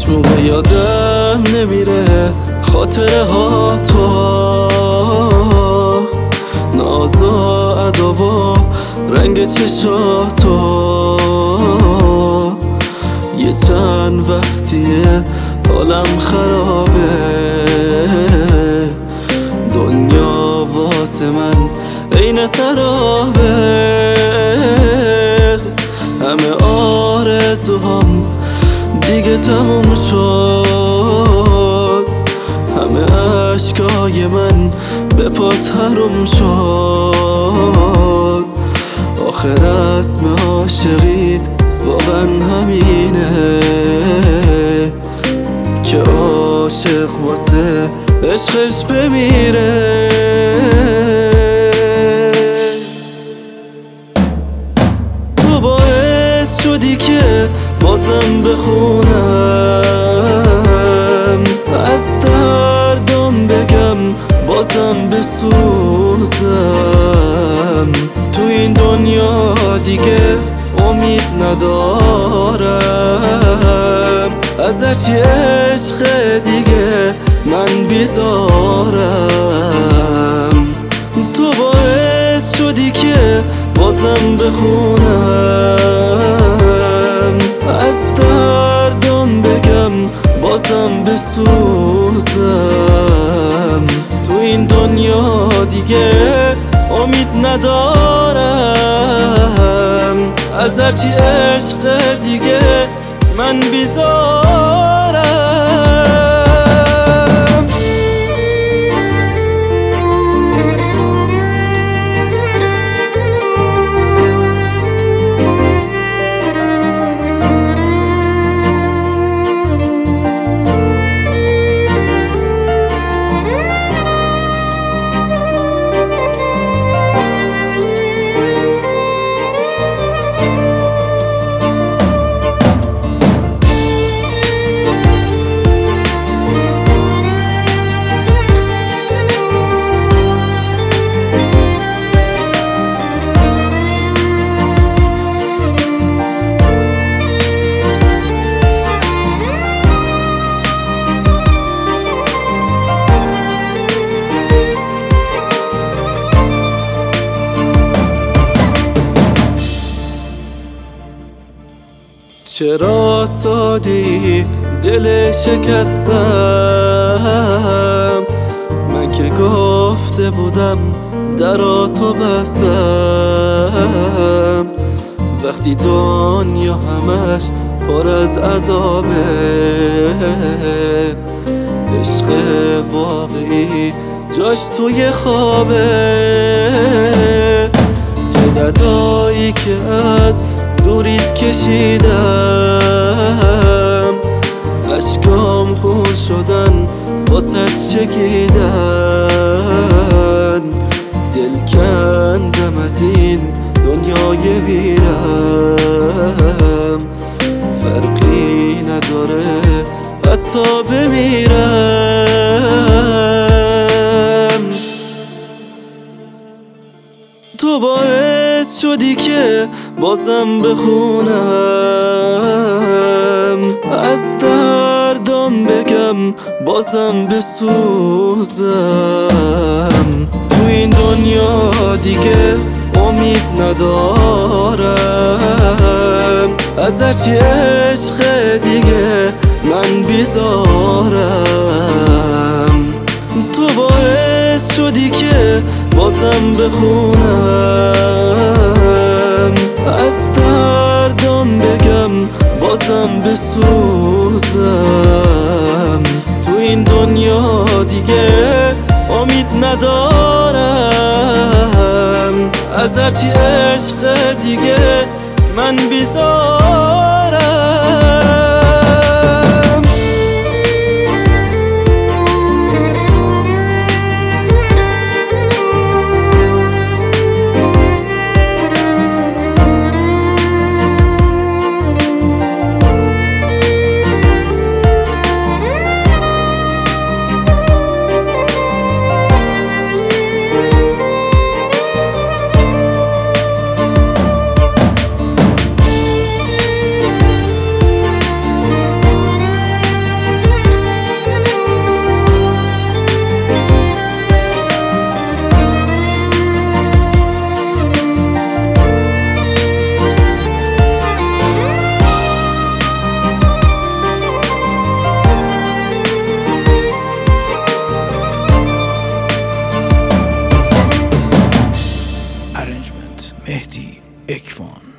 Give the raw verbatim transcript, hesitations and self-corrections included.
هیچ موقع یادم نمیره خاطره ها تو، ناز و ادا و رنگ چشاتو. یه چند وقتیه حالم خرابه، دنیا واسه من عین سرابه. همه آرزوهام دیگه تموم شد، همه عشقای من به پات حروم شد. آخر اسم عاشقی واقعا همینه که عاشق واسه عشقش بمیره. تو باعث شدی که بازم بخونم، از دردم بگم بازم بسوزم. تو این دنیا دیگه امید ندارم، از هرچی عشق دیگه من بیزارم. تو باعث شدی که بازم بخونم، از دردم بگم بازم بسوزم. تو این دنیا دیگه امید ندارم، از هرچی عشق دیگه من بیزارم. چرا سادی دل شکستم، من که گفته بودم دراتو بستم. وقتی دنیا همش پر از عذابه، عشق واقعی جاش توی خوابه. چه دردایی که از دورید کشیدم، اشکام خون شدن واسه چکیدن. دل کندم از این دنیای بیرم، فرقی نداره حتی بمیرم. تو باعث شدی که بازم بخونم، از دردم بگم بازم بسوزم. تو این دنیا دیگه امید ندارم، از هرچی عشق دیگه من بیزارم. تو باعث شدی که بازم بخونم، از دردم بگم بازم بسوزم. تو این دنیا دیگه امید ندارم، از هرچی عشق دیگه من بیزارم. ارنجمنت مهدی اکوان.